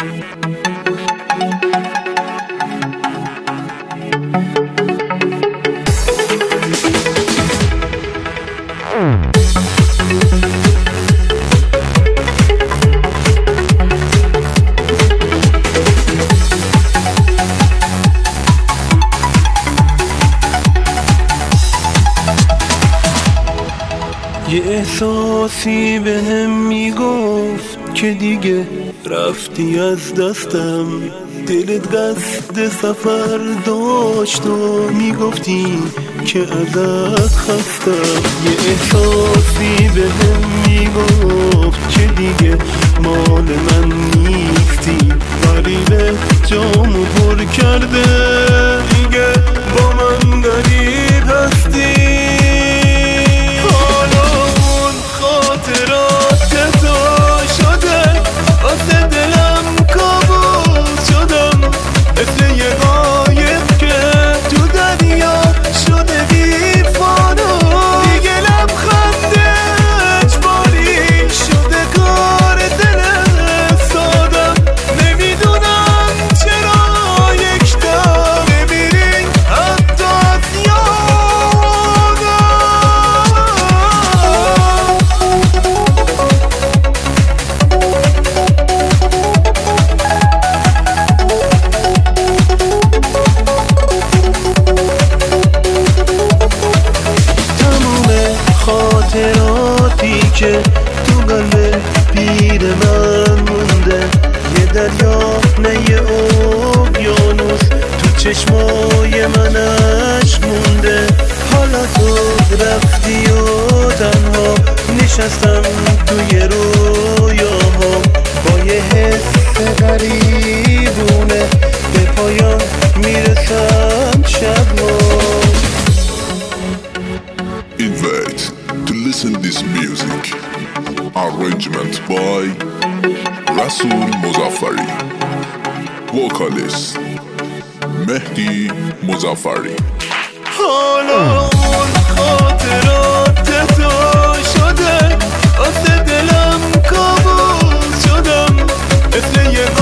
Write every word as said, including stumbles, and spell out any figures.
یه احساسی به هم میگفت که دیگه رفتی از دستم، دلت قصد سفر داشت و میگفتی که ازت خستم. یه احساسی به هم میگفت که دیگه مال من نیستی، غریبه جامو پر کرده دیگه با من غریب هستی. خاطراتی که تو قلب پیر من مونده، یه دریا نه یه اقیانوس تو چشمای منش مونده. حالا تو رفتی و تنها نشستم توی رویاهام، با یه حس غریبونه به پایان میرسم شب‌ها. Invite to listen this music. Arrangement by Rasool Mozaffari. Vocalist Mehdi Mozaffari. حالا اون خاطرات تو شده، واسه دلم کابوس شدم، مثل یه